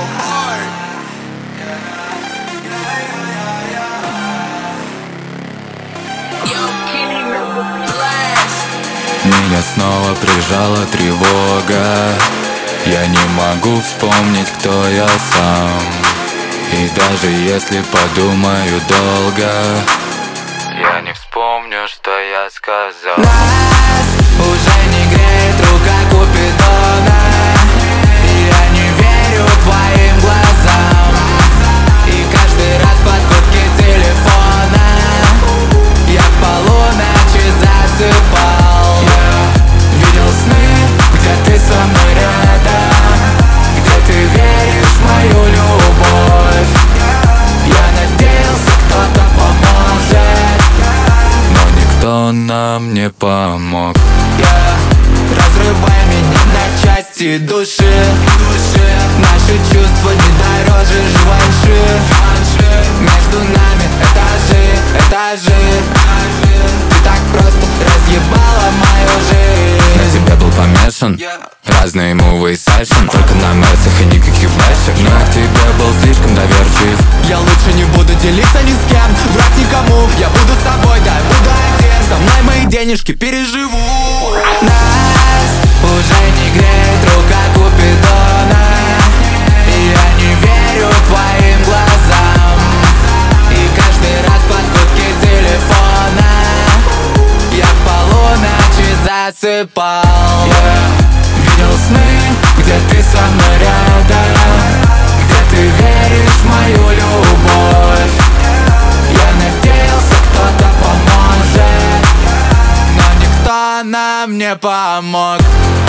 Меня снова прижала тревога. Я не могу вспомнить, кто я сам. И даже если подумаю долго, я не вспомню, что я сказал. Нас уже не греет рука Купидона, и я не верю твоим глазам. И каждый раз под гудки телефона я в полуночи засыпал. Я видел сны, где ты со мной рядом, где ты веришь в мою любовь. Я надеялся, кто-то поможет, но никто нам не помог. Разрывай меня на части души. Наши чувства не дороже жвачи. Между нами этажи. Ты так просто разъебала мою жизнь. На тебя был помешан, разные мувы и сайшн. Только на мерсах и никаких бэшек. Но я к тебе был слишком доверчив. Я лучше не буду делиться ни с кем, врать никому. Я буду с тобой, да, буду один. Со мной мои денежки переживу. Нас уже не греет рука Купидона, и я не верю твоим глазам. И каждый раз под гудки телефона я в полуночи засыпал. Видел сны, где ты со мной рядом, где ты веришь в мою любовь. Я надеялся, кто-то поможет, но никто нам не помог.